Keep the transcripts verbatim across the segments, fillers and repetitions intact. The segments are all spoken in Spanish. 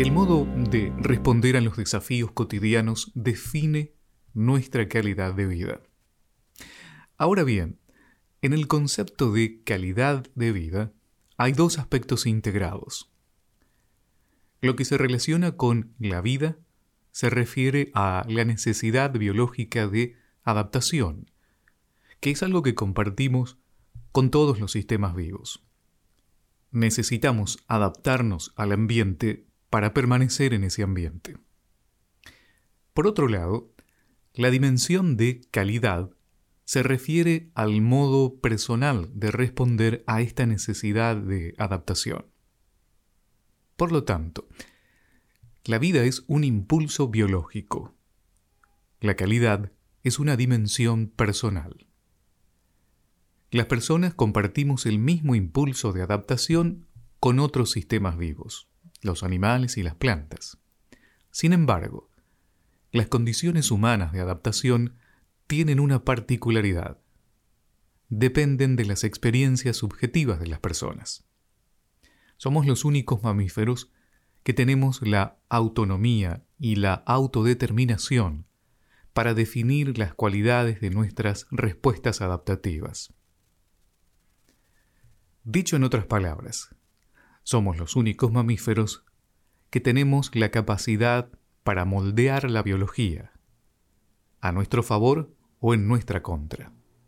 El modo de responder a los desafíos cotidianos define nuestra calidad de vida. Ahora bien, en el concepto de calidad de vida hay dos aspectos integrados. Lo que se relaciona con la vida se refiere a la necesidad biológica de adaptación, que es algo que compartimos con todos los sistemas vivos. Necesitamos adaptarnos al ambiente para permanecer en ese ambiente. Por otro lado, la dimensión de calidad se refiere al modo personal de responder a esta necesidad de adaptación. Por lo tanto, la vida es un impulso biológico. La calidad es una dimensión personal. Las personas compartimos el mismo impulso de adaptación con otros sistemas vivos, los animales y las plantas. Sin embargo, las condiciones humanas de adaptación tienen una particularidad. Dependen de las experiencias subjetivas de las personas. Somos los únicos mamíferos que tenemos la autonomía y la autodeterminación para definir las cualidades de nuestras respuestas adaptativas. Dicho en otras palabras, somos los únicos mamíferos que tenemos la capacidad para moldear la biología, a nuestro favor o en nuestra contra.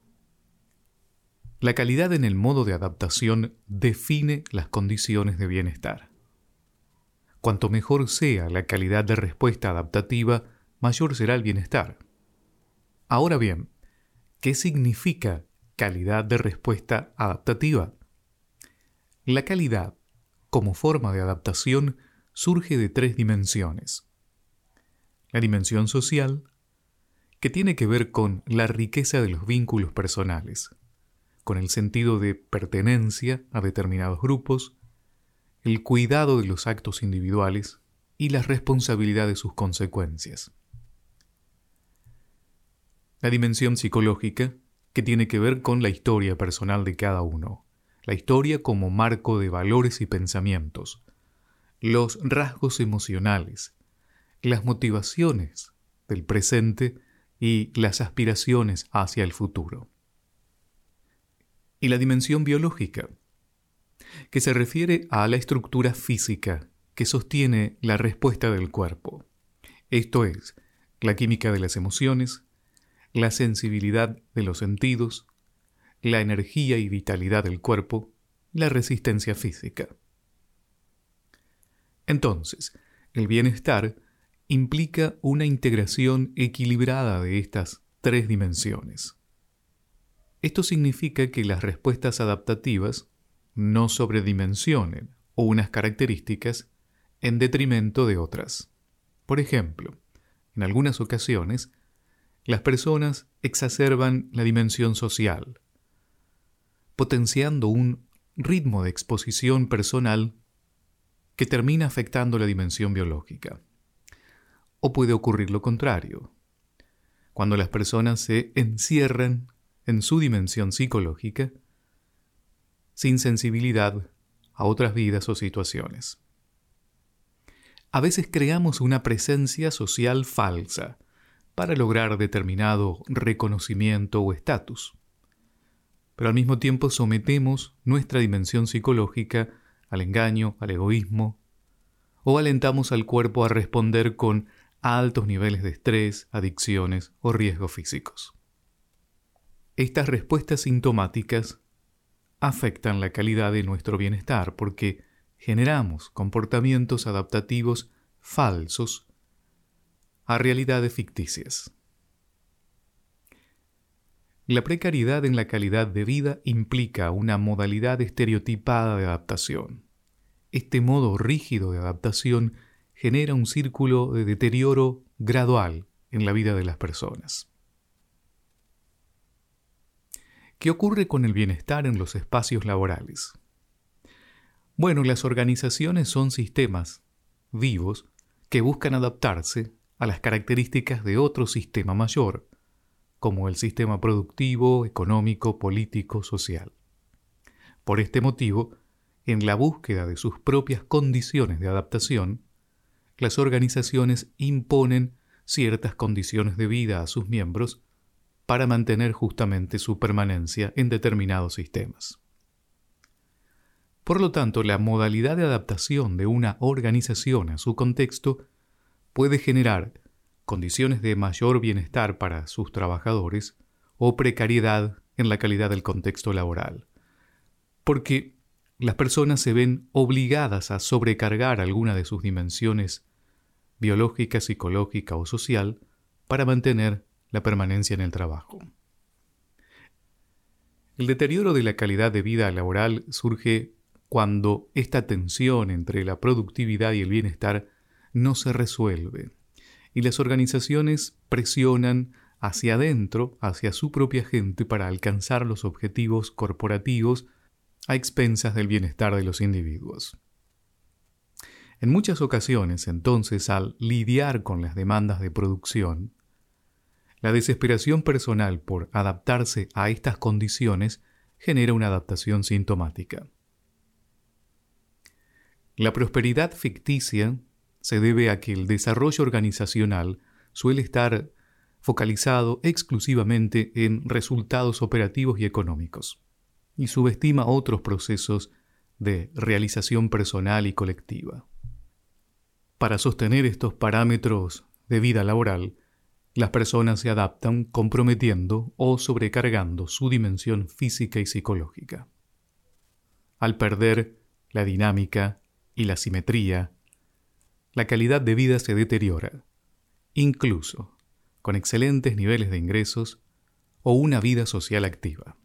La calidad en el modo de adaptación define las condiciones de bienestar. Cuanto mejor sea la calidad de respuesta adaptativa, mayor será el bienestar. Ahora bien, ¿qué significa calidad de respuesta adaptativa? La calidad, como forma de adaptación, surge de tres dimensiones. La dimensión social, que tiene que ver con la riqueza de los vínculos personales, con el sentido de pertenencia a determinados grupos, el cuidado de los actos individuales y la responsabilidad de sus consecuencias. La dimensión psicológica, que tiene que ver con la historia personal de cada uno, la historia como marco de valores y pensamientos, los rasgos emocionales, las motivaciones del presente y las aspiraciones hacia el futuro. Y la dimensión biológica, que se refiere a la estructura física que sostiene la respuesta del cuerpo. Esto es, la química de las emociones, la sensibilidad de los sentidos, la energía y vitalidad del cuerpo, la resistencia física. Entonces, el bienestar implica una integración equilibrada de estas tres dimensiones. Esto significa que las respuestas adaptativas no sobredimensionen unas características en detrimento de otras. Por ejemplo, en algunas ocasiones, las personas exacerban la dimensión social, potenciando un ritmo de exposición personal que termina afectando la dimensión biológica. O puede ocurrir lo contrario, cuando las personas se encierran en su dimensión psicológica, sin sensibilidad a otras vidas o situaciones. A veces creamos una presencia social falsa para lograr determinado reconocimiento o estatus, pero al mismo tiempo sometemos nuestra dimensión psicológica al engaño, al egoísmo, o alentamos al cuerpo a responder con altos niveles de estrés, adicciones o riesgos físicos. Estas respuestas sintomáticas afectan la calidad de nuestro bienestar porque generamos comportamientos adaptativos falsos a realidades ficticias. La precariedad en la calidad de vida implica una modalidad estereotipada de adaptación. Este modo rígido de adaptación genera un círculo de deterioro gradual en la vida de las personas. ¿Qué ocurre con el bienestar en los espacios laborales? Bueno, las organizaciones son sistemas vivos que buscan adaptarse a las características de otro sistema mayor, como el sistema productivo, económico, político, social. Por este motivo, en la búsqueda de sus propias condiciones de adaptación, las organizaciones imponen ciertas condiciones de vida a sus miembros para mantener justamente su permanencia en determinados sistemas. Por lo tanto, la modalidad de adaptación de una organización a su contexto puede generar condiciones de mayor bienestar para sus trabajadores o precariedad en la calidad del contexto laboral, porque las personas se ven obligadas a sobrecargar alguna de sus dimensiones biológica, psicológica o social para mantener la permanencia en el trabajo. El deterioro de la calidad de vida laboral surge cuando esta tensión entre la productividad y el bienestar no se resuelve y las organizaciones presionan hacia adentro, hacia su propia gente para alcanzar los objetivos corporativos a expensas del bienestar de los individuos. En muchas ocasiones, entonces, al lidiar con las demandas de producción, la desesperación personal por adaptarse a estas condiciones genera una adaptación sintomática. La prosperidad ficticia se debe a que el desarrollo organizacional suele estar focalizado exclusivamente en resultados operativos y económicos, y subestima otros procesos de realización personal y colectiva. Para sostener estos parámetros de vida laboral, las personas se adaptan comprometiendo o sobrecargando su dimensión física y psicológica. Al perder la dinámica y la simetría, la calidad de vida se deteriora, incluso con excelentes niveles de ingresos o una vida social activa.